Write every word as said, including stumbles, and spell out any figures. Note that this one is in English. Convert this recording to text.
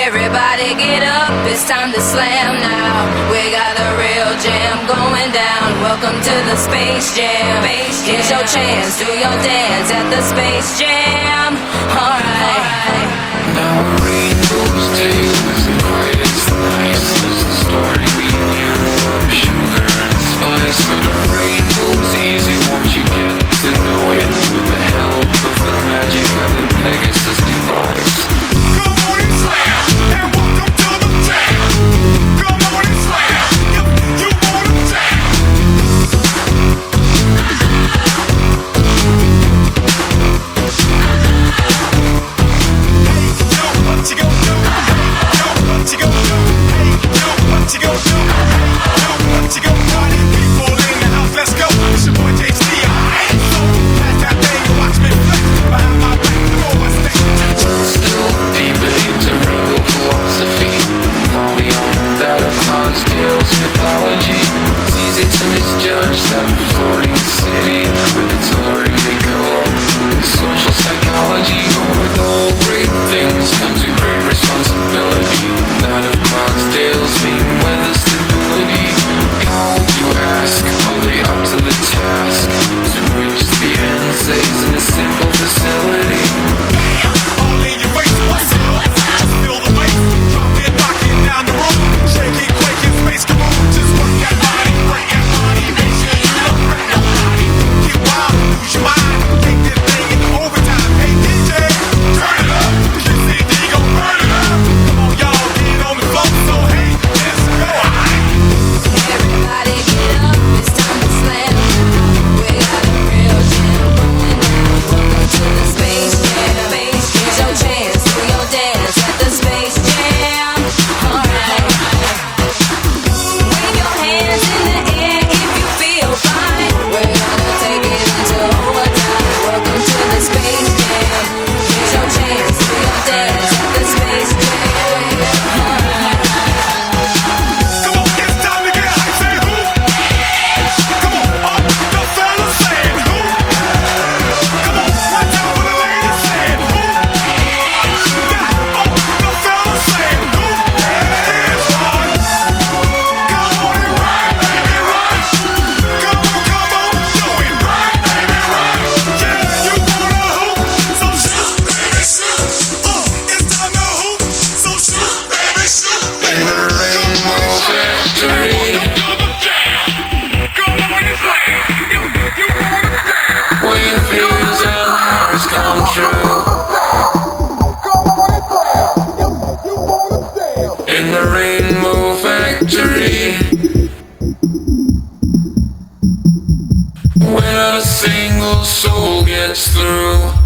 Everybody get up, it's time to slam now. We got a real jam going down. Welcome to the Space Jam. Here's your chance, do your dance at the Space Jam. Alright. Now a rainbow's tale is the quietest, the nicest story we knew. Sugar and spice, but a rainbow's easy once you get to know it. With the help of the magic of the Pegasus device. Come on and slam, and welcome to the jam. Come on and slam, if you wanna jam. Hey, yo, what you gon' do? Hey, yo, what you gon' do? Hey, yo, what you gon' do? Hey, yo, what you gon' do? Party people in the house, let's go. It's your boy J C, alright? So, pass that thing and watch me flex. Behind my back, go on stage. Still deeper into rainbow philosophy. Far beyond that of clouds, tales, mythology. It's easy to misjudge that floating city with its alluring decor. Social psychology, but with all great things comes a great responsibility. That of clouds, tales, mean weather stability. How, you ask, are they up to the task? To reach the end stays in a simple facility. All in your face, what's up? Just feel the bass, drop it, knocking down the road. Shaking, quaking, space, come on, just work that body, break that body, make sure you don't hurt nobody. Get wild, lose your mind, take this thing into overtime. Hey D J, turn it up, this C D gon' burn it up. Come on y'all, get on the floor, so hey, let's go. Everybody get up, it's time to slam. We got a real jam going down. Welcome to the Space Jam. Here's your chance, do your dance at the Space Jam. Alright. Wave your hands in the air if you feel fine. We're gonna take it into overtime. Welcome to the Space Jam. Here's your chance, do your dance at the Space Jam. Alright. Come on, it's time to get hype, say who? Come on, all the fellas saying who? Come on, one time for the ladies saying who? Yeah, all the fellas saying who? Hands on. Come on and ride, baby, ride. Come on, come on, do it right, baby, right. Yeah, you wanna hoop, so shoot, baby, shoot. Uh, it's time to hoop, so shoot, baby, shoot. In the rainbow factory, where fears and hearts come true. In the rainbow factory, when a single soul gets through.